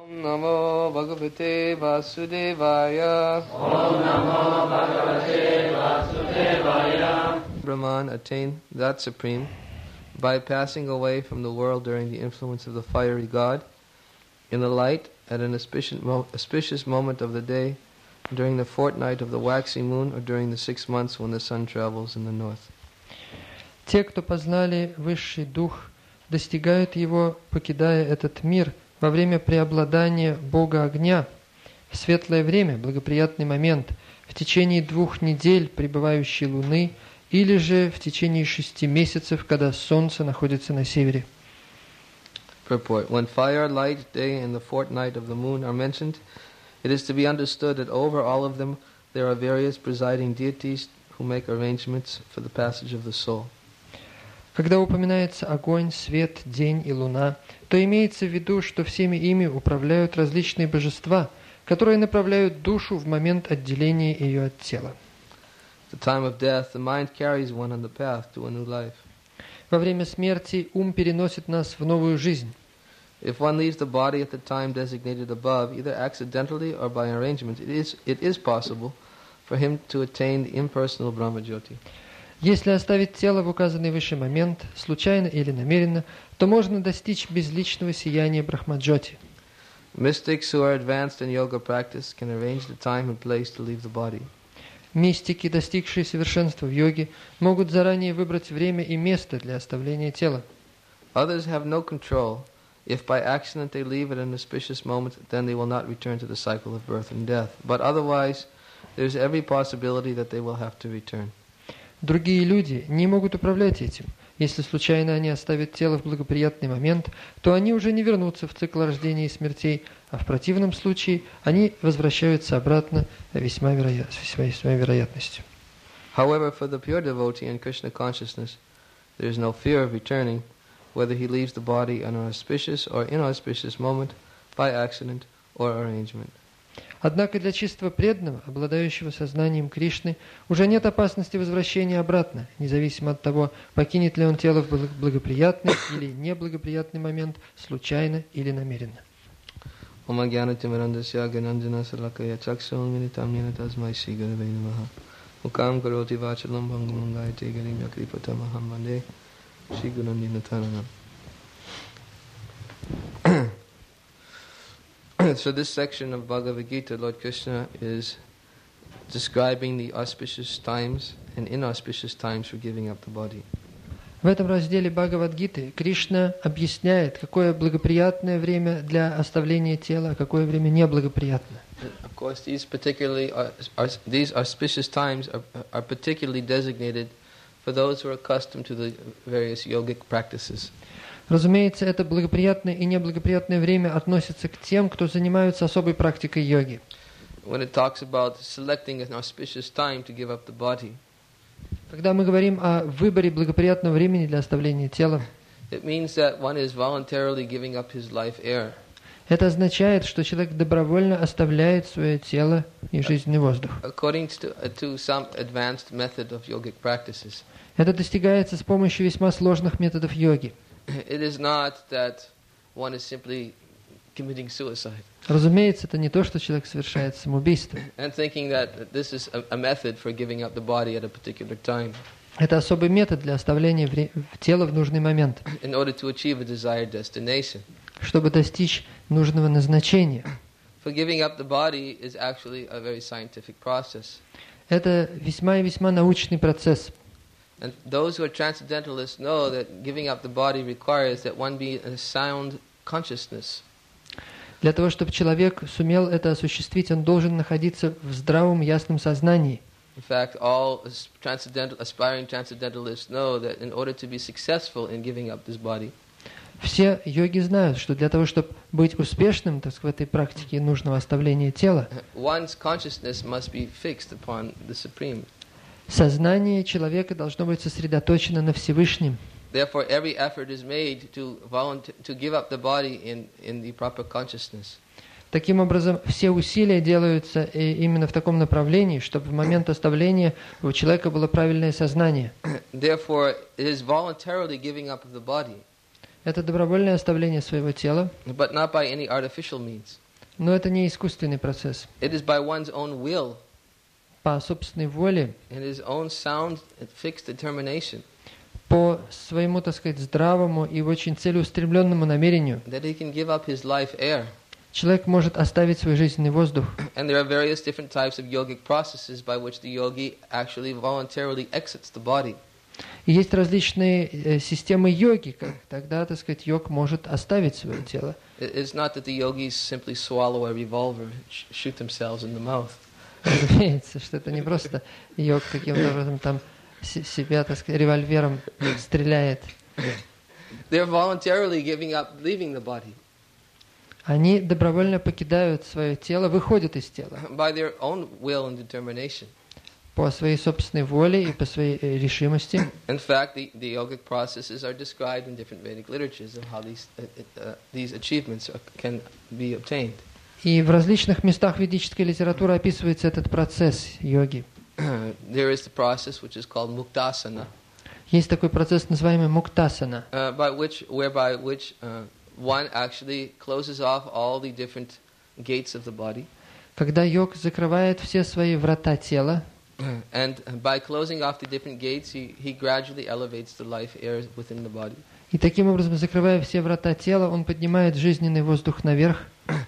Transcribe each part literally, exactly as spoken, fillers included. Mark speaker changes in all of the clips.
Speaker 1: Om Namo Bhagavate Vasudevaya.
Speaker 2: Om Namo Bhagavate Vasudevaya.
Speaker 1: Brahman attained that supreme by passing away from the world during the influence of the fiery god, in the light at an auspicious, mo- auspicious moment of the day, during the fortnight of the waxing moon, or during the six months when the sun travels in the north.
Speaker 3: Те, кто познали высший дух, достигают его, покидая этот мир, во время преобладания Бога огня, в светлое время, благоприятный момент, в течение двух недель пребывающей луны, или же в течение шести месяцев, когда солнце находится на севере.
Speaker 1: Purport. When fire, light, day, and the fortnight of the moon are mentioned, it is to be understood that over all of them there are various presiding deities who make arrangements for the passage of the soul.
Speaker 3: Когда упоминается огонь, свет, день и луна, то имеется в виду, что всеми ими управляют различные божества, которые направляют душу в момент отделения ее от тела.
Speaker 1: At the time of death, the mind carries one on the path to a new life.
Speaker 3: Во время смерти ум переносит нас в новую жизнь.
Speaker 1: If one leaves the body at the time designated above, either accidentally or by arrangement, it is, it is possible for him to attain the impersonal Brahmajyoti.
Speaker 3: Если оставить тело в указанный выше момент, случайно или намеренно, то можно достичь безличного сияния Брахмаджоти.
Speaker 1: Mystics who are advanced in yoga practice can arrange the time and place to leave the body.
Speaker 3: Мистики, достигшие совершенства в йоге, могут заранее выбрать время и место для оставления тела.
Speaker 1: Others have no control. If by accident they leave at an auspicious moment, then they will not return to the cycle of birth and death. But otherwise, there is every possibility that they will have to return.
Speaker 3: Другие люди не могут управлять этим. Если случайно они оставят тело в благоприятный момент, то они уже не вернутся в цикл рождения и смертей, а в противном случае они возвращаются обратно весьма вероя... с весьма вероятностью.
Speaker 1: However, for the pure devotee in Krishna consciousness, there is no fear of returning, whether he leaves the body at an auspicious or inauspicious moment, by accident or arrangement.
Speaker 3: Однако для чистого преданного, обладающего сознанием Кришны, уже нет опасности возвращения обратно, независимо от того, покинет ли он тело в благоприятный или неблагоприятный момент, случайно или намеренно.
Speaker 1: So this section of Bhagavad Gita, Lord Krishna is describing the auspicious times and inauspicious times for giving up the body.
Speaker 3: В этом разделе Бхагавад-гиты Кришна объясняет, какое благоприятное время для оставления тела, а какое время неблагоприятное.
Speaker 1: Of course, these particularly are, are, these auspicious times are, are particularly designated for those who are accustomed to the various yogic practices.
Speaker 3: Разумеется, это благоприятное и неблагоприятное время относится к тем, кто занимаются особой практикой йоги.
Speaker 1: When it talks about selecting an auspicious time to give up the body,
Speaker 3: когда мы говорим о выборе благоприятного времени для оставления тела,
Speaker 1: it means that one is voluntarily giving up his life air.
Speaker 3: Это означает, что человек добровольно оставляет свое тело и жизненный воздух.
Speaker 1: According to, to some advanced method of yogic practices.
Speaker 3: Это достигается с помощью весьма сложных методов йоги.
Speaker 1: It is not that one is simply committing suicide.
Speaker 3: Разумеется, это не то, что человек совершает самоубийство.
Speaker 1: And thinking that this is a, a method for giving up the body at a particular time.
Speaker 3: Это особый метод для оставления вре- тела в нужный момент.
Speaker 1: In order to achieve a desired destination.
Speaker 3: Чтобы достичь нужного назначения.
Speaker 1: For giving up the body is actually a very scientific process.
Speaker 3: Это весьма и весьма научный процесс.
Speaker 1: And those who are transcendentalists know that giving up the body requires that one be in a sound consciousness.
Speaker 3: Для того, чтобы человек сумел это осуществить, он должен находиться в здравом, ясном сознании.
Speaker 1: In fact, all transcendental, aspiring transcendentalists know that in order to be successful in giving up this body,
Speaker 3: все йоги знают, что для того, чтобы быть успешным, так сказать, в этой практике нужного оставления тела,
Speaker 1: one's consciousness must be fixed upon the Supreme.
Speaker 3: Сознание человека должно быть сосредоточено на Всевышнем.
Speaker 1: Therefore, every effort is made to volunteer to give up the body in in the proper consciousness.
Speaker 3: Таким образом, все усилия делаются именно в таком направлении, чтобы в момент оставления у человека было правильное сознание.
Speaker 1: Therefore, it is voluntarily giving up of the body.
Speaker 3: Это добровольное оставление своего тела,
Speaker 1: but not by any artificial means.
Speaker 3: но это не искусственный процесс.
Speaker 1: It is by one's own will
Speaker 3: По собственной воле,
Speaker 1: and his own sound and fixed determination
Speaker 3: по своему, так сказать, здравому и очень целеустремленному намерению,
Speaker 1: that he can give up his life air.
Speaker 3: человек может оставить свой жизненный воздух.
Speaker 1: And there are various different types of yogic processes by which the yogi actually voluntarily exits the body.
Speaker 3: И есть различные э, системы йоги, как тогда, так сказать, йог может оставить свое тело.
Speaker 1: It- It's not that the yogis simply swallow a revolver and sh- shoot themselves in the mouth.
Speaker 3: Разумеется, что это не просто йог каким-то образом там с- себя, так сказать, револьвером стреляет.
Speaker 1: They're voluntarily giving up, leaving the body
Speaker 3: Они добровольно покидают свое тело, выходят из тела
Speaker 1: by their own will and determination.
Speaker 3: по своей собственной воле и по своей э, решимости.
Speaker 1: In fact, the, the yogic processes are described in different Vedic literatures of how these uh, uh, these achievements are, can be obtained.
Speaker 3: И в различных местах ведической литературы описывается этот процесс йоги.
Speaker 1: There is the process which is called muktasana,
Speaker 3: Есть такой процесс, называемый муктасана,
Speaker 1: uh, by which, whereby which uh, one actually closes off all the different gates of the body,
Speaker 3: когда йог закрывает все свои врата тела,
Speaker 1: and by closing off the different gates, he, he gradually elevates the life air within the body.
Speaker 3: и таким образом, закрывая все врата тела, он поднимает жизненный воздух наверх.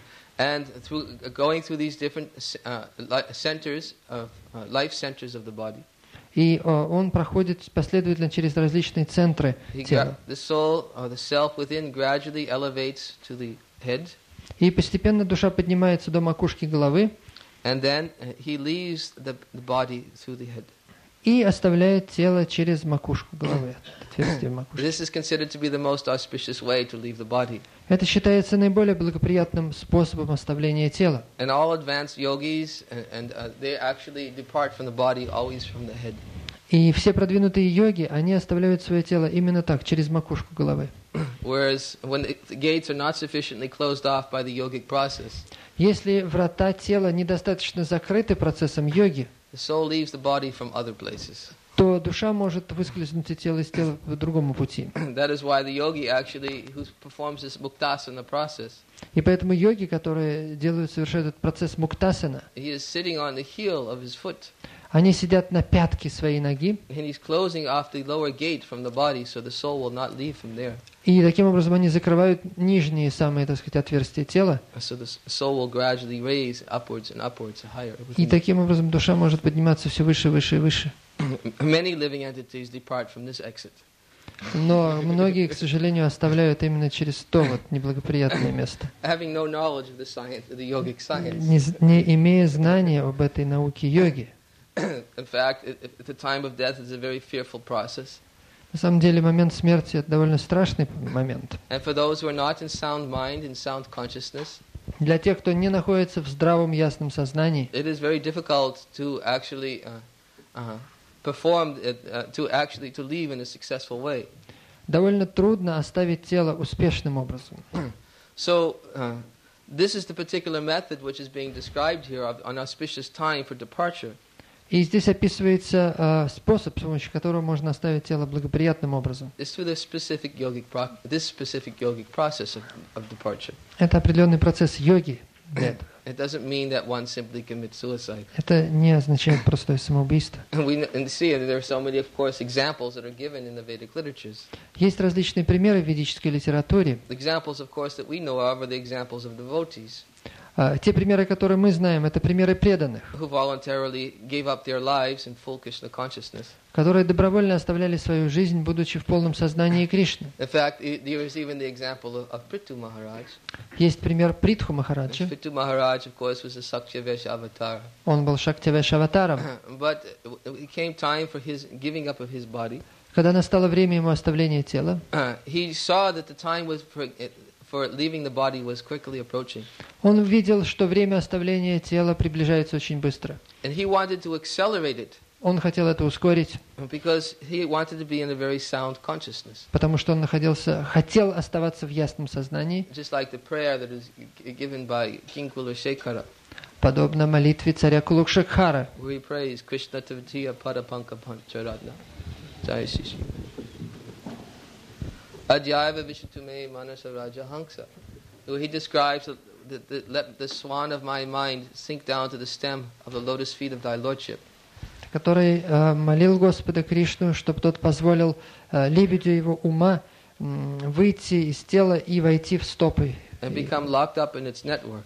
Speaker 1: And through going through these different uh, li- centers of uh, life centers of the body,
Speaker 3: И э, он проходит последовательно через различные центры
Speaker 1: he
Speaker 3: тела.
Speaker 1: gra- the soul or the self within gradually elevates to the head,
Speaker 3: И постепенно душа поднимается до макушки головы
Speaker 1: and then uh, he leaves the, the body through the head.
Speaker 3: и оставляет тело через макушку головы, отверстие макушки.
Speaker 1: This is considered to be the most auspicious way to leave the body.
Speaker 3: Это считается наиболее благоприятным способом оставления тела.
Speaker 1: And all advanced yogis, and, and uh, they actually depart from the body always from the head.
Speaker 3: И все продвинутые йоги, они оставляют свое тело именно так, через макушку головы.
Speaker 1: Whereas when the, the gates are not sufficiently closed off by the yogic process,
Speaker 3: Если врата тела недостаточно закрыты процессом йоги,
Speaker 1: the soul leaves the body from other places.
Speaker 3: то душа может выскользнуть из тела из тела по другому пути.
Speaker 1: That is why the yogi actually, who performs this muktasana process,
Speaker 3: И поэтому йоги, которые делают, совершают этот процесс муктасана,
Speaker 1: he is sitting on the heel of his foot,
Speaker 3: они сидят на пятке своей ноги,
Speaker 1: and he's closing off the lower gate from the body, so the soul will not leave from there.
Speaker 3: и таким образом они закрывают нижние самые, так сказать, отверстия тела,
Speaker 1: So the s- soul will gradually raise upwards and upwards higher.
Speaker 3: и таким образом душа может подниматься все выше, выше и выше.
Speaker 1: Many living entities depart from this exit.
Speaker 3: Но многие, к сожалению, оставляют именно через то вот неблагоприятное место,
Speaker 1: Having no knowledge of the science, of the yogic science.
Speaker 3: не, з- не имея знания об этой науке йоги.
Speaker 1: In fact, it, it- at the time of death is a very fearful process.
Speaker 3: На самом деле момент смерти – это довольно страшный момент.
Speaker 1: And for those who are not in sound mind and sound consciousness,
Speaker 3: Для тех, кто не находится в здравом, ясном сознании,
Speaker 1: it is very difficult to actually uh, uh, perform, it, uh, to actually to leave in a successful way.
Speaker 3: довольно трудно оставить тело успешным образом.
Speaker 1: So, uh, this is the particular method which is being described here of an auspicious time for departure.
Speaker 3: И здесь описывается э, способ, с помощью которого можно оставить тело благоприятным образом.
Speaker 1: It's through this specific yogic pro- this specific yogic process of, of departure.
Speaker 3: Это определенный процесс йоги для этого.
Speaker 1: It doesn't mean that one simply commits suicide.
Speaker 3: Это не означает простое самоубийство.
Speaker 1: And we kn- and see that there are so many, of course, examples that are given in the Vedic literatures.
Speaker 3: Есть различные примеры в ведической литературе.
Speaker 1: The examples, of course, that we know of are the examples of devotees
Speaker 3: А, те примеры, которые мы знаем, это примеры преданных,
Speaker 1: who voluntarily gave up their lives in full Krishna consciousness.
Speaker 3: которые добровольно оставляли свою жизнь, будучи в полном сознании Кришны.
Speaker 1: In fact, i- there is even the example of, of Prithu Maharaj.
Speaker 3: Есть пример Притху Махараджа.
Speaker 1: Prithu Maharaj, of course, was a Sakyavesha avatar.
Speaker 3: Он был Шактивеш-аватаром.
Speaker 1: But it came time for his giving up of his body.
Speaker 3: Когда настало время ему оставления тела,
Speaker 1: He saw that the time was for, for leaving the body was quickly approaching.
Speaker 3: он увидел, что время оставления тела приближается очень быстро.
Speaker 1: And he wanted to accelerate it
Speaker 3: Он хотел это ускорить,
Speaker 1: because he wanted to be in a very sound consciousness.
Speaker 3: потому что он находился, хотел оставаться в ясном сознании,
Speaker 1: Just like the prayer that is g- given by King Kulashekara,
Speaker 3: подобно молитве царя Кулакшекхара,
Speaker 1: where he prays Krishna Tavatiya Padapanka Pancharatna. Jai Shri Shri. Adyaiva Vishitume Manasa Raja Hansa. He describes the, the, let the swan of my mind sink down to the stem of the lotus feet of thy lordship.
Speaker 3: Который э, молил Господа Кришну, чтобы тот позволил э, лебедю его ума м, выйти из тела и войти в стопы.
Speaker 1: And become locked up in its network.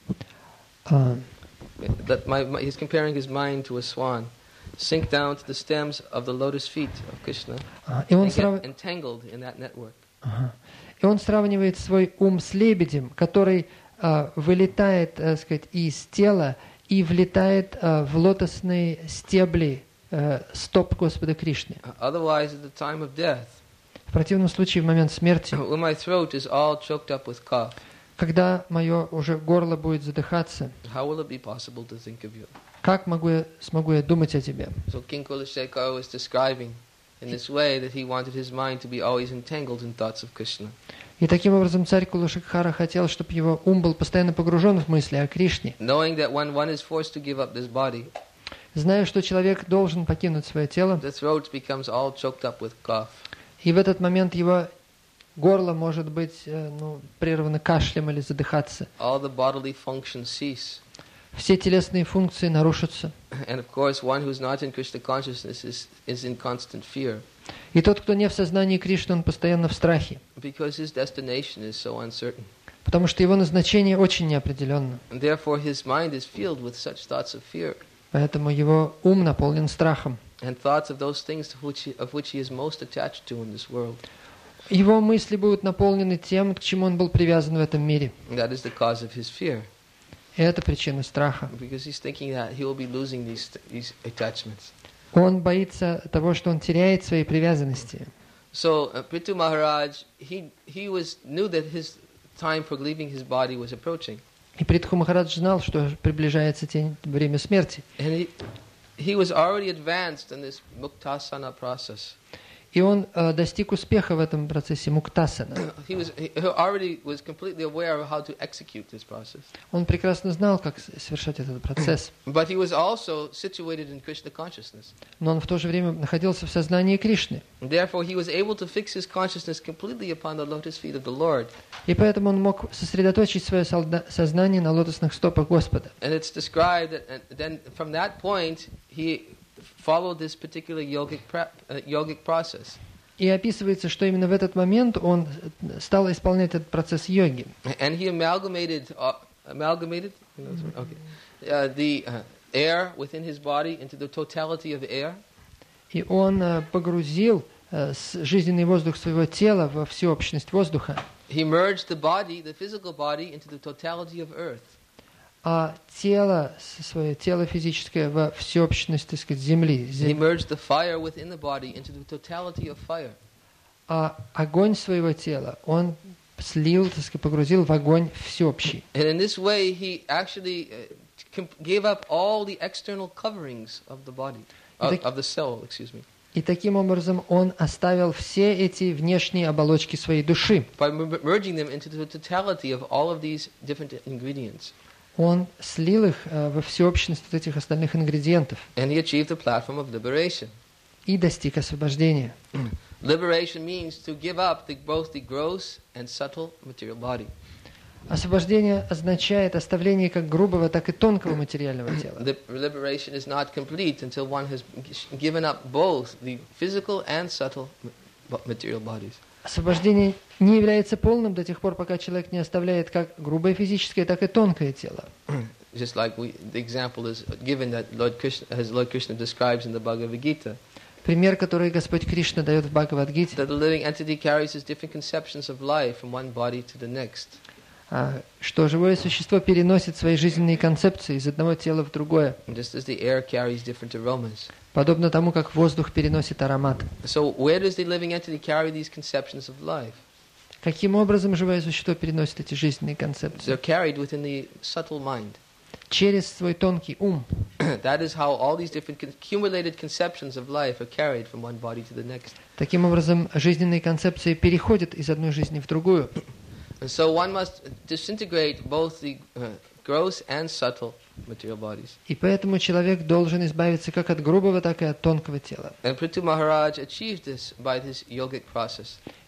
Speaker 3: А,
Speaker 1: That my, my, he's comparing his mind to a swan. Sink down to the stems of the lotus feet of Krishna.
Speaker 3: а, и, он
Speaker 1: And
Speaker 3: срав...
Speaker 1: get entangled in that network.
Speaker 3: ага. и он сравнивает свой ум с лебедем, который э, вылетает, так сказать, из тела и влетает э, в лотосные стебли э, стоп Господа Кришны.
Speaker 1: Otherwise, at the time of death,
Speaker 3: В противном случае, в момент смерти,
Speaker 1: when my throat is all choked up with cough,
Speaker 3: когда мое уже горло будет задыхаться,
Speaker 1: how will it be possible to think of you?
Speaker 3: как могу я, смогу я думать о тебе?
Speaker 1: So King Kulashekar was describing in this way that he wanted his mind to be always entangled in thoughts of Krishna.
Speaker 3: И таким образом царь Кулашикхара хотел, чтобы его ум был постоянно погружен в мысли о Кришне.
Speaker 1: Knowing that when one is forced to give up this body,
Speaker 3: Зная, что человек должен покинуть свое тело,
Speaker 1: the throat becomes all choked up with cough.
Speaker 3: и в этот момент его горло может быть э, ну, прервано кашлем или задыхаться.
Speaker 1: All the bodily functions cease.
Speaker 3: Все телесные функции нарушатся.
Speaker 1: And of course, one who's not in Krishna consciousness is, is in constant fear,
Speaker 3: И тот, кто не в сознании Кришны, он постоянно в страхе,
Speaker 1: because his destination is so uncertain.
Speaker 3: потому что его назначение очень неопределенно.
Speaker 1: And therefore, his mind is filled with such thoughts of fear
Speaker 3: Поэтому его ум наполнен страхом.
Speaker 1: and thoughts of those things to which he, of which he is most attached to in this world.
Speaker 3: Его мысли будут наполнены тем, к чему он был привязан в этом мире.
Speaker 1: And that is the cause of his fear,
Speaker 3: И это причина страха.
Speaker 1: because he's thinking that he will be losing these these attachments.
Speaker 3: Он боится того, что он теряет свои привязанности.
Speaker 1: So uh, Prithu Maharaj, he he was knew that his time for leaving his body was approaching,
Speaker 3: И Притху Махарадж знал, что приближается день, время смерти.
Speaker 1: and he he was already advanced in this muktasana process.
Speaker 3: И он э, достиг успеха в этом процессе муктасана.
Speaker 1: He was he already was completely aware of how to execute this process.
Speaker 3: Он прекрасно знал, как с- совершать этот процесс.
Speaker 1: But he was also situated in Krishna consciousness.
Speaker 3: Но он в то же время находился в сознании Кришны.
Speaker 1: And therefore, he was able to fix his consciousness completely upon the lotus feet of the Lord.
Speaker 3: И поэтому он мог сосредоточить свое солда- сознание на лотосных стопах Господа.
Speaker 1: And it's described that and then from that point, he followed this particular yogic, pra- uh, yogic process.
Speaker 3: И описывается, что именно в этот момент он стал исполнять этот процесс йоги.
Speaker 1: And he amalgamated, uh, amalgamated You know this word? Okay. Uh, the uh, air within his body into the totality of air.
Speaker 3: И он э, погрузил э, с- жизненный воздух своего тела во всеобщность воздуха,
Speaker 1: He merged the body, the physical body, into the totality of earth.
Speaker 3: а тело, с- свое тело физическое во всеобщность, так сказать, земли.
Speaker 1: He
Speaker 3: Зем-
Speaker 1: merged the fire within the body into the totality of fire.
Speaker 3: А огонь своего тела он слил, так сказать, погрузил в огонь всеобщий.
Speaker 1: And in this way, he actually uh, com- gave up all the external coverings of the body, of,
Speaker 3: так-
Speaker 1: of the cell, excuse me,
Speaker 3: И таким образом он оставил все эти внешние оболочки своей души.
Speaker 1: by mer- merging them into the totality of all of these different ingredients.
Speaker 3: Он слил их э, во всеобщность вот этих остальных ингредиентов
Speaker 1: And he achieved the platform of liberation.
Speaker 3: и достиг освобождения.
Speaker 1: Liberation means to give up the, both the gross and subtle material body.
Speaker 3: Освобождение означает оставление как грубого, так и тонкого материального тела.
Speaker 1: The liberation is not complete until one has g- given up both the physical and subtle ma- material bodies.
Speaker 3: Освобождение не является полным до тех пор, пока человек не оставляет как грубое физическое, так и тонкое тело.
Speaker 1: Just like we, the example is given that Lord Krishna, as Lord Krishna describes in the Bhagavad Gita,
Speaker 3: Пример, который Господь Кришна дает в Бхагавад-гите,
Speaker 1: that the living entity carries his different conceptions of life from one body to the next.
Speaker 3: а, что живое существо переносит свои жизненные концепции из одного тела в другое,
Speaker 1: Just as the air carries different aromas.
Speaker 3: подобно тому, как воздух переносит аромат.
Speaker 1: So where does the living entity carry these conceptions of life?
Speaker 3: Каким образом живое существо переносит эти жизненные концепции?
Speaker 1: They're carried within the subtle mind.
Speaker 3: Через свой тонкий ум.
Speaker 1: That is how all these different con- accumulated conceptions of life are carried from one body to the next.
Speaker 3: Таким образом, жизненные концепции переходят из одной жизни в другую.
Speaker 1: And so one must disintegrate both the uh, gross and subtle material bodies.
Speaker 3: И поэтому человек должен избавиться как от грубого, так и от тонкого тела.
Speaker 1: And Prithu Maharaj achieved this by his yogic process.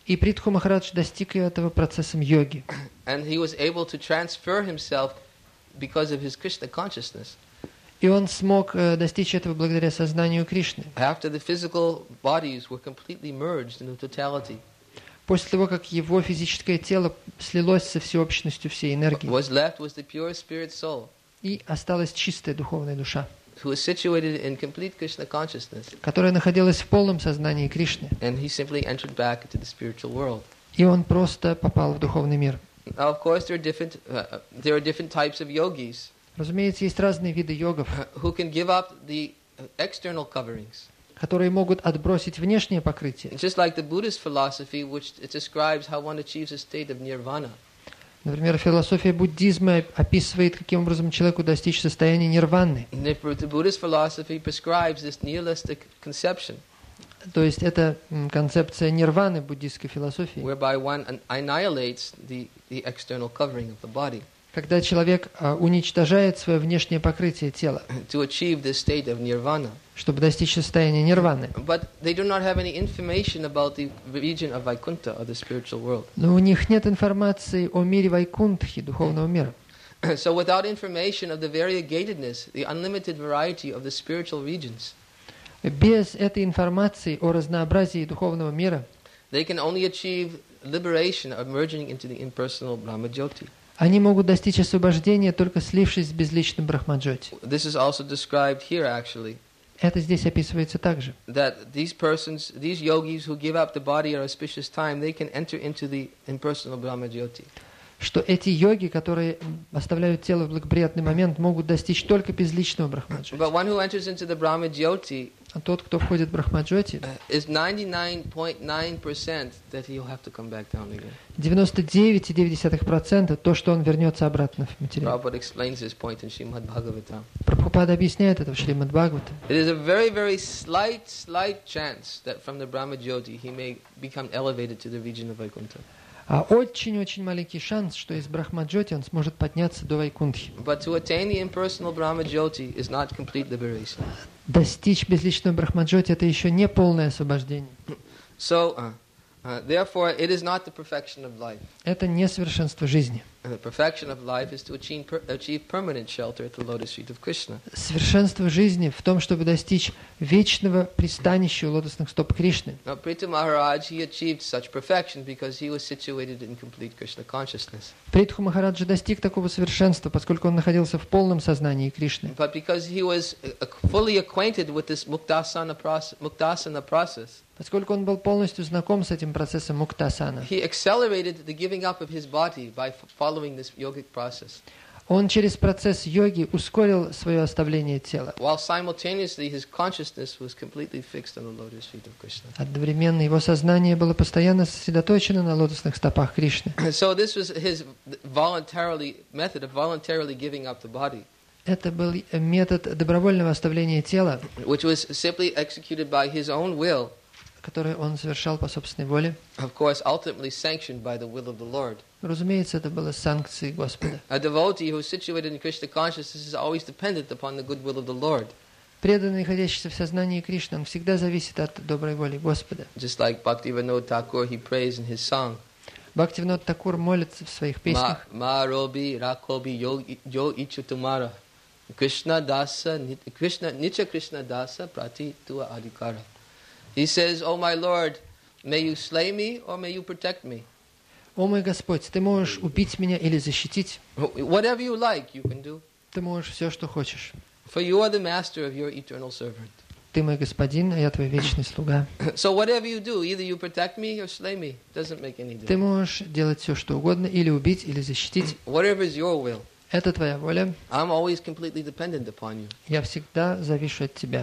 Speaker 3: И Притху Махарадж достиг этого процессом йоги.
Speaker 1: And he was able to transfer himself because of his Krishna consciousness.
Speaker 3: И он смог э, достичь этого благодаря сознанию Кришны.
Speaker 1: After the physical bodies were completely merged into totality,
Speaker 3: После того, как его физическое тело слилось со всеобщностью всей энергии,
Speaker 1: what was left was the pure spirit soul,
Speaker 3: и осталась чистая духовная душа,
Speaker 1: who was situated in complete Krishna consciousness,
Speaker 3: которая находилась в полном сознании Кришны.
Speaker 1: and he simply entered back into the spiritual world.
Speaker 3: И он просто попал в духовный мир.
Speaker 1: Now, of course, there are different uh, there are different types of yogis
Speaker 3: Разумеется, есть разные виды йогов,
Speaker 1: who can give up the external coverings.
Speaker 3: которые могут отбросить внешнее покрытие.
Speaker 1: Just like the Buddhist philosophy, which it describes how one achieves a state of nirvana.
Speaker 3: Например, философия буддизма описывает, каким образом человеку достичь состояния нирваны.
Speaker 1: The Buddhist philosophy prescribes this nihilistic conception,
Speaker 3: То есть это м, концепция нирваны буддистской философии,
Speaker 1: whereby one annihilates the, the external covering of the body
Speaker 3: когда человек а, уничтожает свое внешнее покрытие тела,
Speaker 1: to achieve this state of nirvana.
Speaker 3: чтобы достичь состояния нирваны.
Speaker 1: But they do not have any information about the region of Vaikuntha, or the spiritual world.
Speaker 3: Но у них нет информации о мире Вайкунтхи, духовного мира.
Speaker 1: So without information of the variegatedness, the unlimited variety of the spiritual regions,
Speaker 3: Без этой информации о разнообразии духовного мира
Speaker 1: they can only achieve liberation of merging into the impersonal Brahmajyoti.
Speaker 3: они могут достичь освобождения, только слившись с безличным Брахмаджоти.
Speaker 1: This is also described here, actually,
Speaker 3: Это здесь описывается также.
Speaker 1: that these persons, these yogis who give up the body at auspicious time, they can enter into the impersonal Brahmajyoti.
Speaker 3: Что эти йоги, которые оставляют тело в благоприятный момент, могут достичь только безличного Брахмаджоти.
Speaker 1: But one who enters into the Brahmajyoti
Speaker 3: А тот, кто входит в Брахмаджоти,
Speaker 1: uh, is ninety-nine point nine percent that he'll have to come back down again.
Speaker 3: девяносто девять целых девять десятых процента то, что он вернется обратно в материал.
Speaker 1: Prabhupada explains this point in Srimad Bhagavatam.
Speaker 3: Прабхупада объясняет это в Шримад Бхагаватам.
Speaker 1: It is a very, very slight, slight chance that from the Brahmajyoti he may become elevated to the region of Vaikuntha.
Speaker 3: А очень-очень маленький шанс, что из Брахмаджоти он сможет подняться до Вайкунтхи.
Speaker 1: But to attain the impersonal Brahmajyoti is not complete liberation.
Speaker 3: Достичь безличного Брахмаджоти — это еще не полное освобождение.
Speaker 1: So, uh, uh, therefore, it is not the perfection of life.
Speaker 3: Это не совершенство жизни.
Speaker 1: And the perfection of life is to achieve, per- achieve permanent shelter at the lotus feet of Krishna.
Speaker 3: Совершенство жизни в том, чтобы достичь вечного пристанища у лотосных стоп Кришны.
Speaker 1: Now, Prithu Maharaj, he achieved such perfection because he was situated in complete Krishna consciousness.
Speaker 3: Притху Махараджа достиг такого совершенства, поскольку он находился в полном сознании Кришны.
Speaker 1: But because he was uh, fully acquainted with this muktasana process, muktasana process,
Speaker 3: Поскольку он был полностью знаком с этим процессом муктасана,
Speaker 1: he accelerated the giving up of his body by f- following this yogic process,
Speaker 3: он через процесс йоги ускорил свое оставление тела.
Speaker 1: while simultaneously his consciousness was completely fixed on the lotus feet of Krishna.
Speaker 3: Одновременно его сознание было постоянно сосредоточено на лотосных стопах Кришны.
Speaker 1: So this was his voluntarily method of voluntarily giving up the body,
Speaker 3: Это был метод добровольного оставления тела,
Speaker 1: which was simply executed by his own will,
Speaker 3: который он совершал по собственной воле.
Speaker 1: of course, ultimately sanctioned by the will of the Lord.
Speaker 3: Разумеется, это было санкцией Господа.
Speaker 1: A devotee who is situated in Krishna consciousness is always dependent upon the good will of the Lord.
Speaker 3: Преданный, находящийся в сознании Кришны, он всегда зависит от доброй воли Господа.
Speaker 1: Just like Bhaktivinoda Thakur, he prays in his song,
Speaker 3: Бхактивинод Такур молится в своих песнях:
Speaker 1: Ma robi rakobi yo yo ichu tumara, Krishna dasa nit- Krishna nicha Krishna dasa prati tua adhikara. He says, "Oh my Lord, may you slay me or may you protect me.
Speaker 3: «О мой Господь, Ты можешь убить меня или защитить.
Speaker 1: Whatever you like, you can do.
Speaker 3: Ты можешь все, что хочешь.
Speaker 1: For you are the master of your eternal servant.
Speaker 3: Ты мой господин, а я Твой вечный слуга.
Speaker 1: So whatever you do, either you protect me or slay me. Doesn't make any
Speaker 3: Ты
Speaker 1: difference.
Speaker 3: можешь делать все, что угодно, или убить, или защитить.
Speaker 1: Whatever is your will,
Speaker 3: Это Твоя воля.
Speaker 1: I'm always completely dependent upon you."
Speaker 3: Я всегда завишу от Тебя».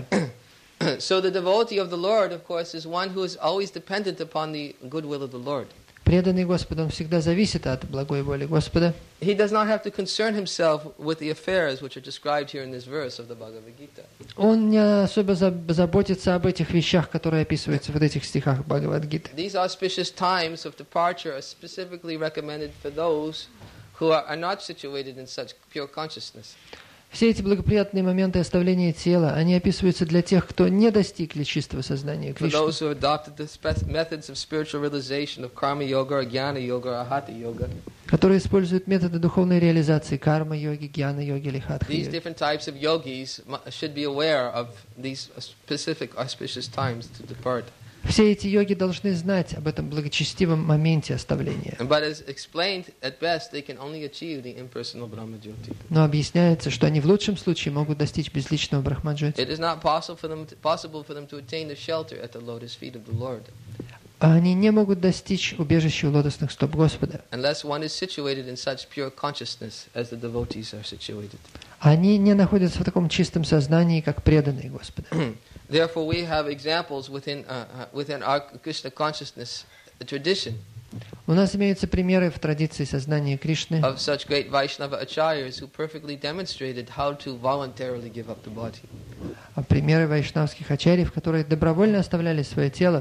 Speaker 1: So the devotee of the Lord, of course, is one who is always dependent upon the good will of the Lord.
Speaker 3: Преданный Господу, он всегда зависит от благой воли Господа.
Speaker 1: He does not have to concern himself with the affairs which are described here in this verse of the Bhagavad Gita.
Speaker 3: Он не особо заб- заботится об этих вещах, которые описываются в вот этих стихах Бхагавад-гиты.
Speaker 1: These auspicious times of departure are specifically recommended for those who are, are not situated in such pure consciousness.
Speaker 3: Все эти благоприятные моменты оставления тела, они описываются для тех, кто не достигли чистого сознания
Speaker 1: For
Speaker 3: Кришны,
Speaker 1: those who adopted the spe- methods of spiritual realization of karma yoga or jnana yoga or hatha yoga.
Speaker 3: которые используют методы духовной реализации карма-йоги, гьяна-йоги или
Speaker 1: These
Speaker 3: хатха-йоги.
Speaker 1: different types of yogis mu- should be aware of these specific auspicious times to depart.
Speaker 3: Все эти йоги должны знать об этом благочестивом моменте оставления.
Speaker 1: But as explained, at best, they can only achieve the impersonal Brahmajyoti.
Speaker 3: Но объясняется, что они в лучшем случае могут достичь безличного брахмаджоти.
Speaker 1: It is not possible for them to, possible for them to attain the shelter at the lotus feet of the Lord
Speaker 3: А они не могут достичь убежища у лотосных стоп Господа.
Speaker 1: unless one is situated in such pure consciousness as the devotees are situated.
Speaker 3: Они не находятся в таком чистом сознании, как преданные Господа.
Speaker 1: Therefore, we have examples within uh, uh, within our Krishna consciousness tradition
Speaker 3: У нас имеются примеры в традиции сознания Кришны
Speaker 1: of such great Vaishnava acharyas who perfectly demonstrated how to voluntarily give up the body.
Speaker 3: а примеры вайшнавских ачарьев, которые добровольно оставляли свое тело,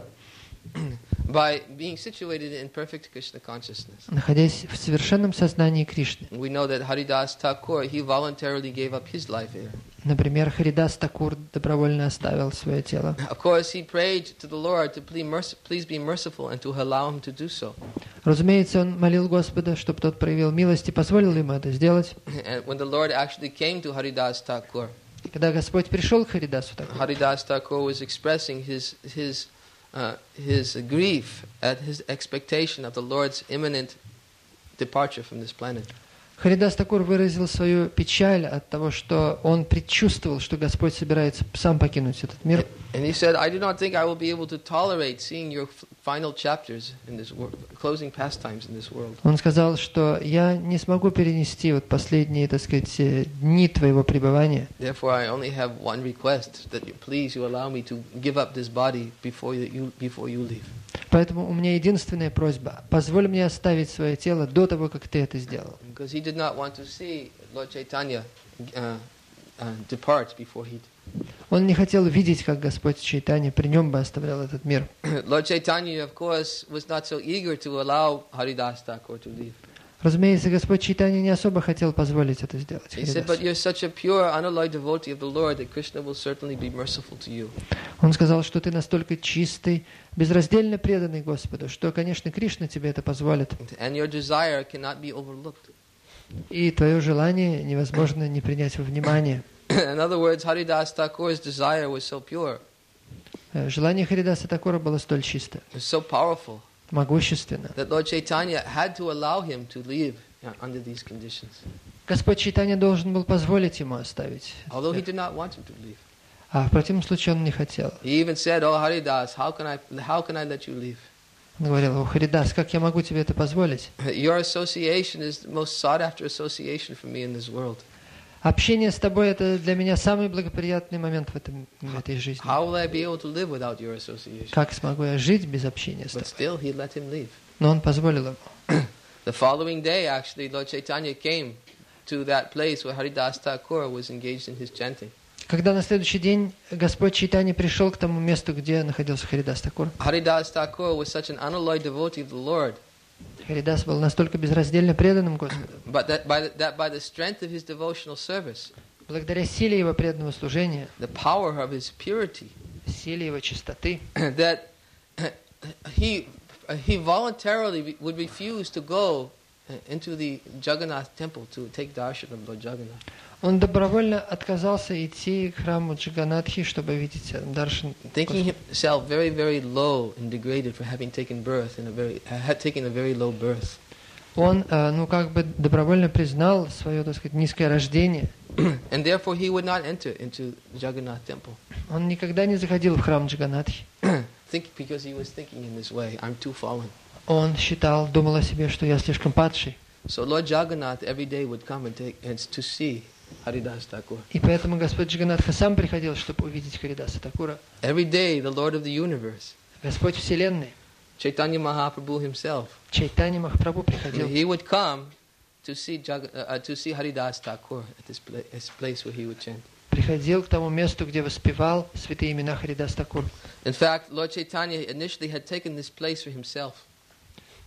Speaker 1: By being situated in perfect Krishna consciousness.
Speaker 3: находясь в совершенном сознании Кришны.
Speaker 1: We know that Haridas Thakur, he voluntarily gave up his life here.
Speaker 3: Например, Харидас Такур добровольно оставил свое тело.
Speaker 1: Of course, he prayed to the Lord to please, merc- please be merciful and to allow him to do so.
Speaker 3: Разумеется, он молил Господа, чтобы тот проявил милость и позволил ему это сделать.
Speaker 1: And when the Lord actually came to Haridas Thakur,
Speaker 3: Когда Господь пришел к Харидасу Такуру,
Speaker 1: Haridas Thakur was expressing his his uh, his grief at his expectation of the Lord's imminent departure from this planet.
Speaker 3: Харидас Такур выразил свою печаль от того, что он предчувствовал, что Господь собирается сам покинуть этот мир.
Speaker 1: And he said, "I do not think I will be able to tolerate seeing your f- final chapters in this world, closing pastimes in this world."
Speaker 3: Он сказал, что я не смогу перенести вот последние, так сказать, э, дни твоего пребывания.
Speaker 1: Therefore, I only have one request: that you, please, you allow me to give up this body before you before you leave.
Speaker 3: Поэтому у меня единственная просьба: позволь мне оставить свое тело до того, как ты это сделал.
Speaker 1: Because he did not want to see Lord Chaitanya uh, uh, depart before he.
Speaker 3: Он не хотел видеть, как Господь Чайтанья при нем бы оставлял этот мир.
Speaker 1: Lord Chaitanya, of course, was not so eager to allow Haridas Thakur to leave.
Speaker 3: Разумеется, Господь Чайтанья не особо хотел позволить это сделать.
Speaker 1: He said, "But you're such a pure, unalloyed devotee of the Lord that Krishna will certainly be merciful to you."
Speaker 3: Он сказал, что ты настолько чистый, безраздельно преданный Господу, что, конечно, Кришна тебе это позволит.
Speaker 1: And your desire cannot be overlooked.
Speaker 3: И твое желание невозможно не принять во внимание.
Speaker 1: In other words, Haridas Thakur's desire was so pure,
Speaker 3: Э, Желание Харидаса Такура было столь чисто,
Speaker 1: it was so powerful,
Speaker 3: могущественно.
Speaker 1: that Lord Chaitanya had to allow him to leave uh, under these conditions,
Speaker 3: Господь Чайтанья должен был позволить ему оставить.
Speaker 1: although he did not want him to leave.
Speaker 3: А в противном случае он не хотел.
Speaker 1: He even said, "Oh Haridas, how can I, how can I let you leave?
Speaker 3: Он говорил: «О, Харидас, как я могу тебе это позволить?
Speaker 1: Your association is the most sought-after association for me in this world.
Speaker 3: Общение с тобой — это для меня самый благоприятный момент в, этом, в этой жизни.
Speaker 1: How will I be able to live without your association?"
Speaker 3: Как смогу я жить без общения с
Speaker 1: But
Speaker 3: тобой?
Speaker 1: still, he let him leave.
Speaker 3: Но он позволил ему.
Speaker 1: The following day, actually, Lord Chaitanya came to that place where Haridas Thakur was engaged in his chanting.
Speaker 3: Когда на следующий день Господь Чайтанья пришел к тому месту, где находился Харидас Такур,
Speaker 1: Haridas Thakur was such an unalloyed devotee of the Lord,
Speaker 3: Харидас был настолько безраздельно преданным Господу.
Speaker 1: but that by, the, that by the strength of his devotional service,
Speaker 3: Благодаря силе его преданного служения,
Speaker 1: the power of his purity,
Speaker 3: силе его чистоты,
Speaker 1: that he, he voluntarily would refuse to go into the Jagannath temple to take darshan of Lord Jagannath.
Speaker 3: он добровольно отказался идти к храму Джаганатхи, чтобы видеть даршан.
Speaker 1: Thinking himself very, very low and degraded for having taken birth in a very, had taken a very low birth.
Speaker 3: Он, э, ну, как бы добровольно признал свое, так сказать, низкое рождение.
Speaker 1: And therefore he would not enter into Jagannath temple.
Speaker 3: Он никогда не заходил в храм Джаганатхи.
Speaker 1: Think because he was thinking in this way, I'm too fallen.
Speaker 3: Он считал, думал о себе, что я слишком падший.
Speaker 1: So Lord Jagannath every day would come and take and to see Haridas Thakur.
Speaker 3: И поэтому Господь Джаганатха сам приходил, чтобы увидеть Харидаса Такура.
Speaker 1: Every day the Lord of the universe,
Speaker 3: Господь Вселенной,
Speaker 1: Chaitanya Mahaprabhu himself,
Speaker 3: Чайтанья Махапрабху приходил.
Speaker 1: he would come to see Jag- uh, to see Haridas Thakur at this, pla- this place where he would chant.
Speaker 3: Приходил к тому месту, где воспевал святые имена Харидас Такур.
Speaker 1: In fact, Lord Chaitanya initially had taken this place for himself.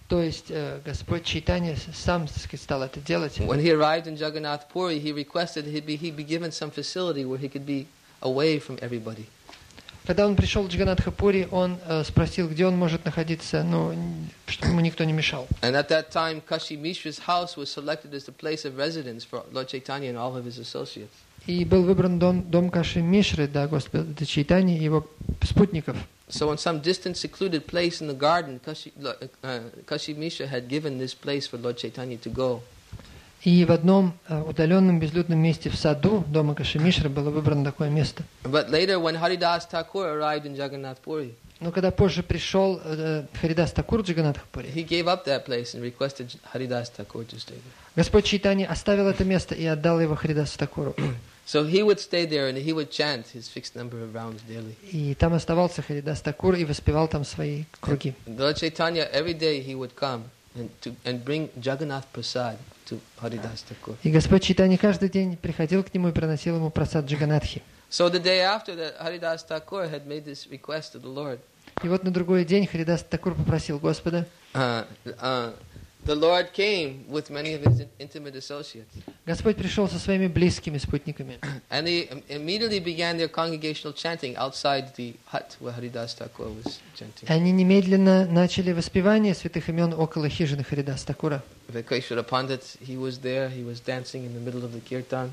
Speaker 3: То есть э, Господь Чайтанья сам, так сказать, стал это делать.
Speaker 1: When he arrived in Jagannath Puri, he requested he be, he be given some facility where he could be away from everybody.
Speaker 3: Когда он пришел в Джаганнатха-Пури, он э, спросил, где он может находиться, ну, чтобы ему никто не мешал.
Speaker 1: And at that time, Kashi Mishra's house was selected as the place of residence for Lord Chaitanya and all of his associates.
Speaker 3: И был выбран дом, дом Каши Мишры, да, Господа Чайтаньи и его спутников.
Speaker 1: So in some distant, secluded place in the garden, Kashi, uh, Kashi Mishra had given this place for Lord Chaitanya to go.
Speaker 3: И в одном э, удаленном безлюдном месте в саду дома Каши Мишры было выбрано такое место.
Speaker 1: But later, when Haridas Thakur arrived in Jagannath Puri,
Speaker 3: Но когда позже пришел э, Харидас Такур в Джаганнатха-Пури,
Speaker 1: he gave up that place and requested Haridas Thakur to stay there.
Speaker 3: Господь Чайтанья оставил это место и отдал его Харидасу Такуру.
Speaker 1: So he would stay there and he would chant his fixed number of rounds daily.
Speaker 3: И там оставался Харидас Такур и воспевал там свои круги.
Speaker 1: Lord Chaitanya, every day he would come and, to, and bring Jagannath Prasad to Haridas Thakur.
Speaker 3: И Господь Чайтанья каждый день приходил к нему и приносил ему прасад Джаганатхи.
Speaker 1: So the day after that, Haridas Thakur had made this request to the Lord.
Speaker 3: И вот на другой день Харидас Такур попросил Господа.
Speaker 1: Uh, uh, the Lord came with many of his intimate associates.
Speaker 3: Господь пришел со своими близкими спутниками.
Speaker 1: And they immediately began their congregational chanting outside the hut where Haridas Thakur was chanting.
Speaker 3: Они немедленно начали воспевание святых имен около хижины Харидас Такура.
Speaker 1: Vaikeshwara Pandit, he was there, he was dancing in the middle of the kirtan.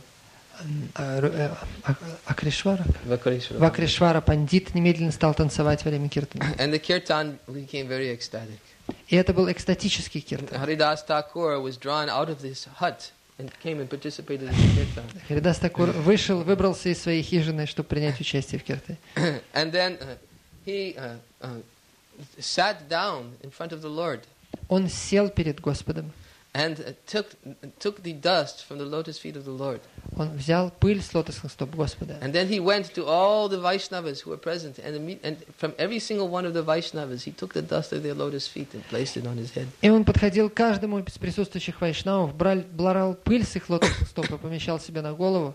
Speaker 3: Акришвара?
Speaker 1: Vaikeshwara.
Speaker 3: Вакришвара Пандит немедленно стал танцевать во время киртана.
Speaker 1: And the kirtan became very ecstatic.
Speaker 3: И это был экстатический киртан.
Speaker 1: Haridas Thakur was drawn out of this hut and came and participated in the kirtan.
Speaker 3: Харидас Такур вышел, выбрался из своей хижины, чтобы принять участие в киртане.
Speaker 1: And then uh, he uh, uh, sat down in front of the Lord.
Speaker 3: Он сел перед Господом.
Speaker 1: And uh, took took the dust from the lotus feet of the Lord.
Speaker 3: Он взял пыль с лотосных стоп Господа.
Speaker 1: And then he went to all the Vaishnavas who were present, and, imme- and from every single one of the Vaishnavas, he took the dust of their lotus feet and placed it on his head.
Speaker 3: И он подходил к каждому из присутствующих вайшнавов, брал, брал пыль с их лотосных стоп и помещал себе на голову.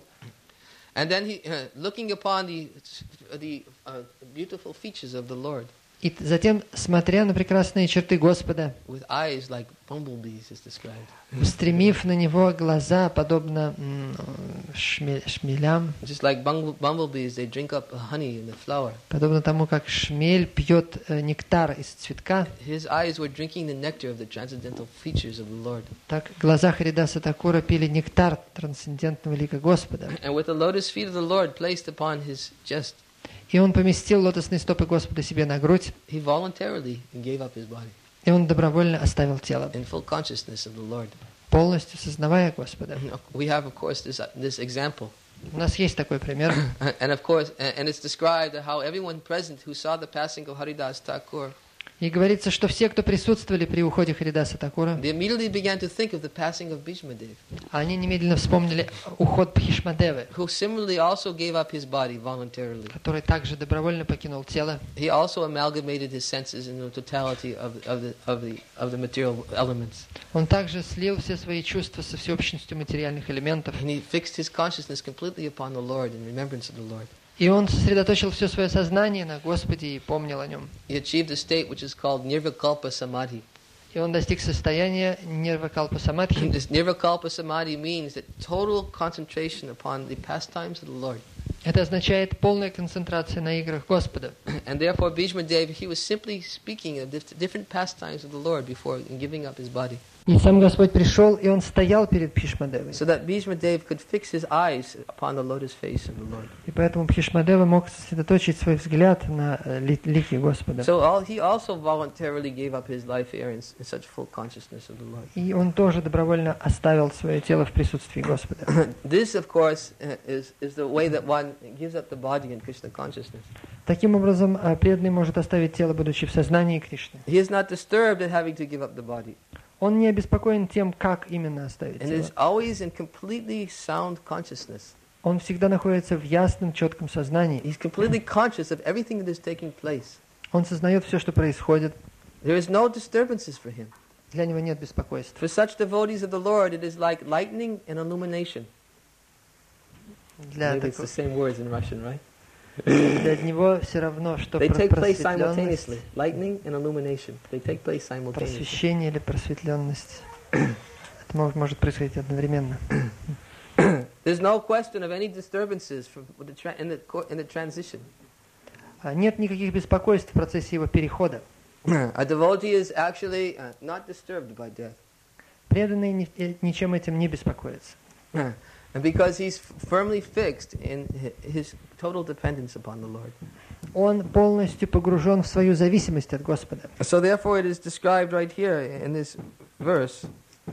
Speaker 1: And then he, uh, looking upon the the uh, beautiful features of the Lord,
Speaker 3: И затем, смотря на прекрасные черты Господа,
Speaker 1: with eyes like bumblebees, is described.
Speaker 3: устремив на него глаза, подобно м, шме- шмелям,
Speaker 1: Just like bumble- bumblebees, they drink up honey in the flower.
Speaker 3: подобно тому, как шмель пьет э, нектар из цветка,
Speaker 1: His eyes were drinking the nectar of the transcendental features of the Lord.
Speaker 3: так глаза Харидаса Такура пили нектар трансцендентного лика Господа.
Speaker 1: And with the lotus feet of the Lord placed upon his chest,
Speaker 3: И он поместил лотосные стопы Господа себе на грудь,
Speaker 1: he voluntarily gave up his body
Speaker 3: и он добровольно оставил тело,
Speaker 1: in full consciousness of the Lord.
Speaker 3: полностью сознавая Господа.
Speaker 1: We have, of course, this, this example.
Speaker 3: У нас есть такой пример.
Speaker 1: And of course, and it's described how everyone present who saw the passing of Haridas Thakur,
Speaker 3: И говорится, что все, кто присутствовали при уходе Харидаса Такура,
Speaker 1: they immediately began to think of the passing of Bhishmadev,
Speaker 3: они немедленно вспомнили уход Бхишмадевы,
Speaker 1: who similarly also gave up his body voluntarily.
Speaker 3: который также добровольно покинул тело.
Speaker 1: He also amalgamated his senses in the totality of, of, the, of, the, of the material elements.
Speaker 3: Он также слил все свои чувства со всеобщностью материальных элементов.
Speaker 1: And he fixed his consciousness completely upon the Lord in remembrance of the Lord.
Speaker 3: И он сосредоточил все свое сознание на Господе и помнил о нем.
Speaker 1: He achieved a state which is called Nirvikalpa Samadhi.
Speaker 3: И он достиг состояния Нирвакалпа Самадхи.
Speaker 1: This Nirvikalpa Samadhi means that total concentration upon the pastimes of the Lord.
Speaker 3: Это означает полная концентрация на играх Господа.
Speaker 1: And therefore Bhishma Dev, he was simply speaking of dif- different pastimes of the Lord before giving up his body.
Speaker 3: И сам Господь пришел, и он стоял перед Бхишмадевой.
Speaker 1: So that Bhishma Dev could fix his eyes upon the lotus face of the Lord.
Speaker 3: И поэтому Бхишмадева мог сосредоточить свой взгляд на э, ли- лики Господа.
Speaker 1: So all, he also voluntarily gave up his life here in, in such full consciousness of the Lord.
Speaker 3: И он тоже добровольно оставил свое тело в присутствии Господа.
Speaker 1: This, of course, uh, is, is the way that one gives up the body in Krishna consciousness.
Speaker 3: Таким образом, э, преданный может оставить тело, будучи в сознании Кришны.
Speaker 1: He is not disturbed at having to give up the body.
Speaker 3: Он не обеспокоен тем, как именно оставить
Speaker 1: And
Speaker 3: тело.
Speaker 1: is always in completely sound consciousness.
Speaker 3: Он всегда находится в ясном, четком сознании.
Speaker 1: He's completely conscious of everything that is taking place.
Speaker 3: Он сознает все, что происходит.
Speaker 1: There is no disturbances for him.
Speaker 3: Для него нет беспокойства.
Speaker 1: For such devotees of the Lord, it is like lightning and illumination.
Speaker 3: Для,
Speaker 1: Maybe it's
Speaker 3: тако-
Speaker 1: the same words in Russian, right?
Speaker 3: Для него все равно, что
Speaker 1: They take place
Speaker 3: просветленность,
Speaker 1: simultaneously. Lightning and illumination. They take place simultaneously.
Speaker 3: просвещение или просветленность. Это может, может происходить одновременно.
Speaker 1: There's no question of any disturbances from the tra- in, the co- in the transition.
Speaker 3: А нет никаких беспокойств в процессе его перехода.
Speaker 1: A devotee is actually uh, not disturbed by death.
Speaker 3: Преданный ни- э, ничем этим не беспокоится.
Speaker 1: And because he's f- firmly fixed in hi- his total dependence upon the Lord.
Speaker 3: Он полностью погружен в свою зависимость от Господа.
Speaker 1: So therefore it is described right here in this verse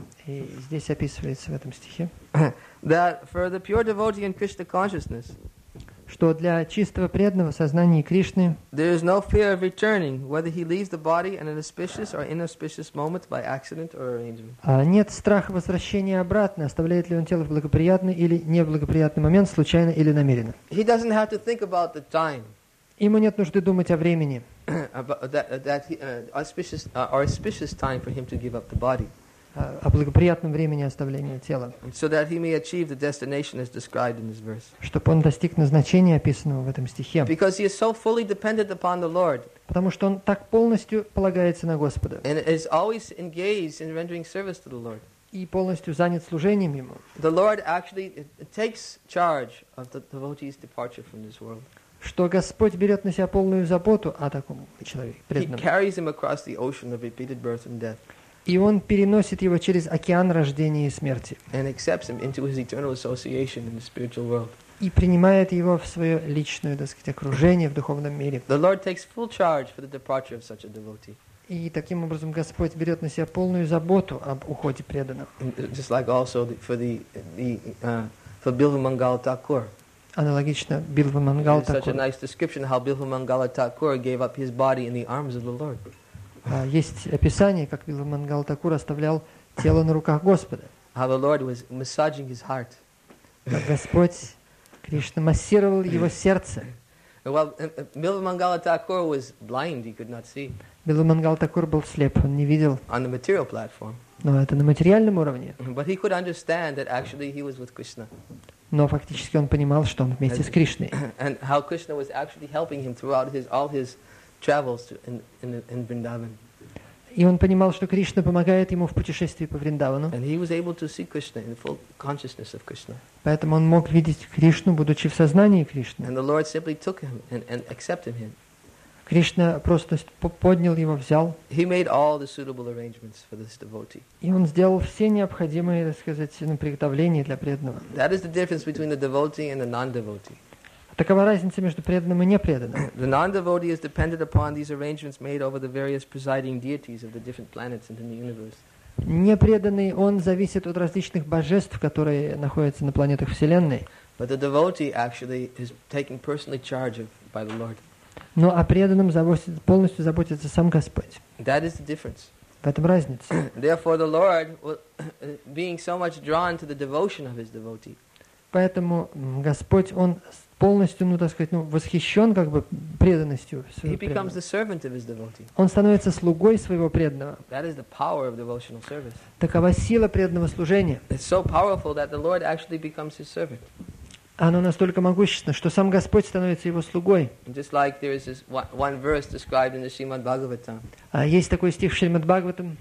Speaker 3: И здесь описывается в этом стихе,
Speaker 1: that for the pure devotee in Krishna consciousness,
Speaker 3: что для чистого преданного сознания Кришны
Speaker 1: there is no fear of returning, whether he leaves the body in an auspicious or inauspicious moment by accident or arrangement.
Speaker 3: а, нет страха возвращения обратно, оставляет ли он тело в благоприятный или неблагоприятный момент, случайно или намеренно.
Speaker 1: He doesn't have to think about the time,
Speaker 3: Ему нет нужды думать о времени,
Speaker 1: about that, that he, uh, auspicious uh, or auspicious time for him to give up the body,
Speaker 3: а, о благоприятном времени оставления тела,
Speaker 1: so that he may achieve the destination as described in this verse.
Speaker 3: чтобы он достиг назначения, описанного в этом стихе.
Speaker 1: Because he is so fully dependent upon the Lord
Speaker 3: Потому что он так полностью полагается на Господа
Speaker 1: and is always engaged in rendering service to the Lord.
Speaker 3: и полностью занят служением Ему,
Speaker 1: The Lord actually uh, takes charge of the devotee's departure from this world.
Speaker 3: что Господь берет на себя полную заботу о таком человеке,
Speaker 1: He
Speaker 3: преданном.
Speaker 1: carries him across the ocean of repeated birth and death
Speaker 3: И Он переносит его через океан рождения и смерти
Speaker 1: and accepts him into his eternal association in the spiritual world.
Speaker 3: и принимает его в свое личное, так сказать, окружение в духовном мире.
Speaker 1: The Lord takes full charge for the departure of such a devotee.
Speaker 3: И таким образом Господь берет на себя полную заботу об уходе преданных.
Speaker 1: And just like also the, for the, the uh, for Bilva Mangala Thakur.
Speaker 3: Аналогично Билва Мангал
Speaker 1: There's such a
Speaker 3: Такур.
Speaker 1: nice description how Bilva Mangala Thakur gave up his body in the arms of the Lord.
Speaker 3: А, Есть описание, как Билва Мангал Такур оставлял тело на руках Господа.
Speaker 1: How the Lord was massaging his heart.
Speaker 3: Как Господь, Кришна, массировал его сердце.
Speaker 1: And while uh, uh, Bilva Mangala Thakur was blind, he could not see
Speaker 3: Билва Мангал Такур был слеп, он не видел,
Speaker 1: on the material platform.
Speaker 3: но это на материальном уровне.
Speaker 1: But he could understand that actually he was with Krishna.
Speaker 3: Но фактически он понимал, что он вместе с Кришной.
Speaker 1: And how Krishna was actually helping him throughout his all his travels to, in, in, in Vrindavan.
Speaker 3: И он понимал, что Кришна помогает ему в путешествии по Вриндавану.
Speaker 1: And he was able to see Krishna in full consciousness of Krishna.
Speaker 3: Поэтому он мог видеть Кришну, будучи в сознании Кришны.
Speaker 1: And the Lord simply took him and, and accepted him.
Speaker 3: Кришна просто по- поднял его, взял,
Speaker 1: He made all the suitable arrangements for this devotee.
Speaker 3: и он сделал все необходимые, так сказать, ну, приготовления для преданного.
Speaker 1: That is the difference between the devotee and the non-devotee.
Speaker 3: Такова разница между преданным и непреданным.
Speaker 1: The non-devotee is dependent upon these arrangements made over the various presiding deities of the different planets in the universe.
Speaker 3: Непреданный, он зависит от различных божеств, которые находятся на планетах Вселенной.
Speaker 1: But the devotee actually is taken personally charge of by the Lord.
Speaker 3: Но о преданном заботится- полностью заботится сам Господь.
Speaker 1: That is the difference.
Speaker 3: В этом разница.
Speaker 1: Therefore, the Lord, will- being so much drawn to the devotion of his devotee,
Speaker 3: Поэтому м, Господь, Он полностью, ну, так сказать, ну, восхищен как бы преданностью
Speaker 1: he
Speaker 3: своего
Speaker 1: becomes
Speaker 3: преданного.
Speaker 1: the servant of his devotee.
Speaker 3: Он становится слугой своего преданного.
Speaker 1: That is the power of devotional service.
Speaker 3: Такова сила преданного служения.
Speaker 1: It's so powerful that the Lord actually becomes his servant.
Speaker 3: Оно настолько могущественно, что сам Господь становится его слугой.
Speaker 1: And just like there is this one, one verse described in the Srimad Bhagavatam,
Speaker 3: А есть такой стих в Шримад Бхагаватам.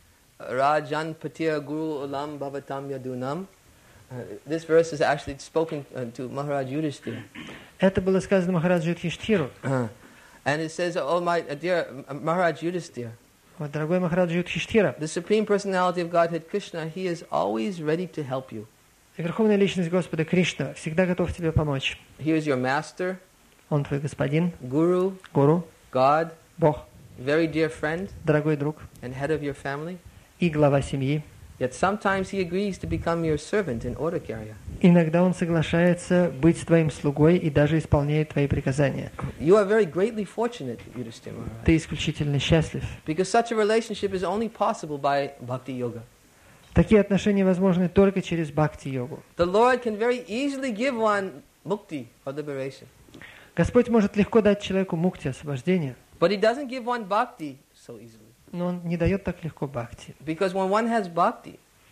Speaker 1: Rajan Patiya Guru Ulam Bhavatam Yadunam. Uh, this verse is actually spoken uh, to Maharaj Yudhishthira.
Speaker 3: Это было сказано Махараджу Юдхиштхиру.
Speaker 1: Uh, and it says, oh my uh, dear uh, Maharaj Yudhishthira,
Speaker 3: Вот, дорогой Махараджа Юдхиштхира,
Speaker 1: the Supreme Personality of Godhead Krishna, he is always ready to help you.
Speaker 3: Верховная Личность Господа Кришна всегда готов тебе помочь.
Speaker 1: He is your master,
Speaker 3: Он твой господин,
Speaker 1: guru,
Speaker 3: гуру,
Speaker 1: God,
Speaker 3: Бог,
Speaker 1: very dear friend,
Speaker 3: дорогой друг
Speaker 1: and head of your family.
Speaker 3: и глава семьи.
Speaker 1: Yet sometimes he agrees to become your servant and order carrier.
Speaker 3: Иногда Он соглашается быть твоим слугой и даже исполняет твои приказания.
Speaker 1: You are very greatly fortunate, Yudhishthira Maharaj,
Speaker 3: Ты исключительно счастлив.
Speaker 1: because such a relationship is only possible by bhakti yoga.
Speaker 3: Такие отношения возможны только через бхакти-йогу.
Speaker 1: The Lord can very easily give one mukti or liberation,
Speaker 3: Господь может легко дать человеку мукти, освобождение,
Speaker 1: but he doesn't give one bhakti so easily.
Speaker 3: но Он не дает так легко бхакти.
Speaker 1: Because when one has bhakti,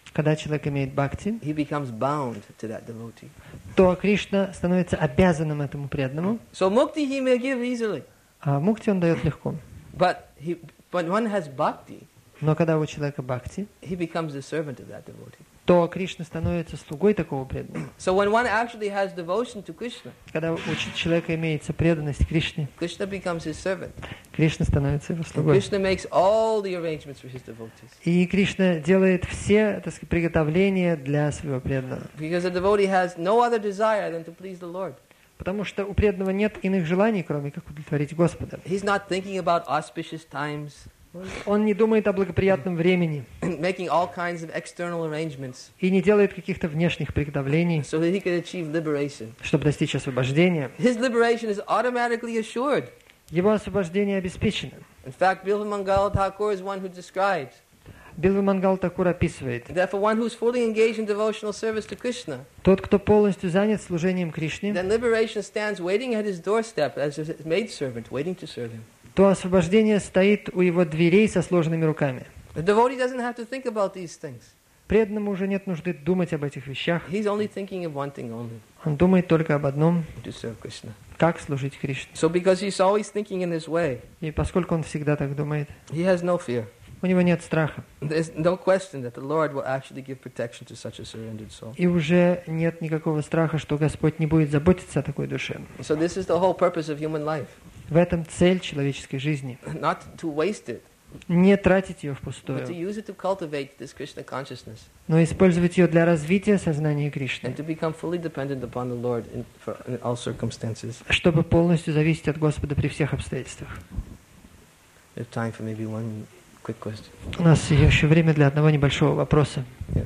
Speaker 3: когда человек имеет бхакти,
Speaker 1: he becomes bound to that devotee.
Speaker 3: то Кришна становится обязанным этому преданному,
Speaker 1: So mukti he may give easily,
Speaker 3: а мукти он дает легко.
Speaker 1: but he, when one has bhakti,
Speaker 3: Но когда у человека бхакти,
Speaker 1: he becomes the servant of that devotee.
Speaker 3: то Кришна становится слугой такого преданного.
Speaker 1: So when one actually has devotion to Krishna,
Speaker 3: Когда у человека имеется преданность Кришне,
Speaker 1: Krishna becomes his servant.
Speaker 3: Кришна становится его
Speaker 1: And
Speaker 3: слугой.
Speaker 1: Krishna makes all the arrangements for his devotees.
Speaker 3: И Кришна делает все, так сказать, приготовления для своего преданного.
Speaker 1: Because the devotee has no other desire than to please the Lord.
Speaker 3: Потому что у преданного нет иных желаний, кроме как удовлетворить Господа.
Speaker 1: He's not thinking about auspicious times,
Speaker 3: Он не думает о благоприятном времени
Speaker 1: making all kinds of external arrangements
Speaker 3: и не делает каких-то внешних приготовлений,
Speaker 1: so that he can achieve liberation.
Speaker 3: чтобы достичь освобождения.
Speaker 1: His liberation is automatically assured.
Speaker 3: Его освобождение обеспечено.
Speaker 1: In fact, Bilva Mangala Thakur is one who describes
Speaker 3: Билва Мангал Такур описывает,
Speaker 1: that for one who's fully engaged in devotional service to Krishna,
Speaker 3: тот, кто полностью занят служением Кришне,
Speaker 1: then liberation stands waiting at his doorstep as his maidservant, waiting to serve him.
Speaker 3: то освобождение стоит у его дверей со сложенными руками.
Speaker 1: The devotee doesn't have to think about these things.
Speaker 3: Преданному уже нет нужды думать об этих вещах.
Speaker 1: He's only thinking of one thing only,
Speaker 3: Он думает только об одном,
Speaker 1: to serve Krishna.
Speaker 3: как служить Кришне.
Speaker 1: So because he's always thinking in this way,
Speaker 3: И поскольку он всегда так думает,
Speaker 1: he has no fear.
Speaker 3: у него нет страха.
Speaker 1: There's no question that the Lord will actually give protection to such a surrendered soul.
Speaker 3: И уже нет никакого страха, что Господь не будет заботиться о такой душе.
Speaker 1: So this is the whole purpose of human life.
Speaker 3: В этом цель человеческой жизни.
Speaker 1: Not to waste it,
Speaker 3: Не тратить ее
Speaker 1: but to
Speaker 3: впустую,
Speaker 1: use it to cultivate this Krishna consciousness
Speaker 3: но использовать ее для развития сознания Кришны,
Speaker 1: and to become fully dependent upon the Lord in, for, in all circumstances.
Speaker 3: чтобы полностью зависеть от Господа при всех обстоятельствах.
Speaker 1: We have time for maybe one quick question.
Speaker 3: У нас еще время для одного небольшого вопроса.
Speaker 1: Yes.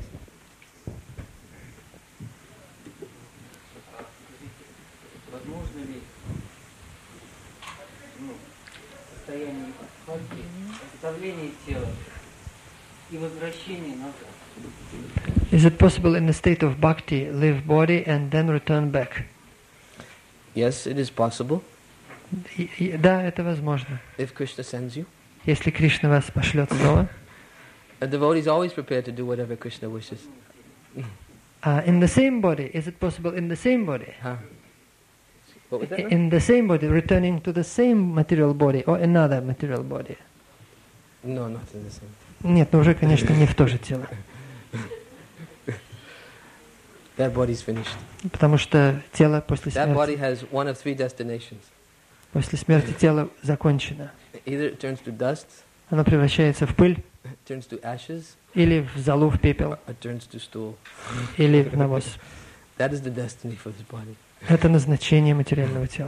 Speaker 4: Возможно ли ну, состояние бхакти, оставление тела и возвращение назад?
Speaker 3: Is it possible in the state of bhakti, leave body and then return back?
Speaker 1: Yes, it is possible
Speaker 3: И- и- да, это возможно.
Speaker 1: if Krishna sends you.
Speaker 3: Если Кришна вас пошлет снова.
Speaker 1: A devotee is always prepared to do whatever Krishna wishes.
Speaker 3: Uh, in the same body, is it possible in the same body?
Speaker 1: Huh? What was that? now?
Speaker 3: In the same body, returning to the same material body or another material body?
Speaker 1: No, not in the same.
Speaker 3: Нет, ну уже, конечно, не в то же тело.
Speaker 1: That body's finished.
Speaker 3: Потому что тело после
Speaker 1: That body
Speaker 3: смерти,
Speaker 1: has one of three destinations.
Speaker 3: после смерти тело закончено.
Speaker 1: Either it turns to dust,
Speaker 3: Оно превращается в пыль,
Speaker 1: it turns to ashes,
Speaker 3: или в золу, в пепел,
Speaker 1: or it turns to stool.
Speaker 3: или в навоз.
Speaker 1: That is the destiny for this body.
Speaker 3: Это назначение материального тела.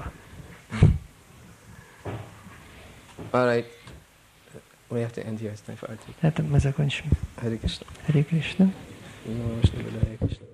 Speaker 1: All right. We have to end here. It's time for our tea.
Speaker 3: Это мы закончим.
Speaker 1: Hare Krishna.
Speaker 3: Харе Кришна.
Speaker 1: Namo Vishnu Padaya Krishna.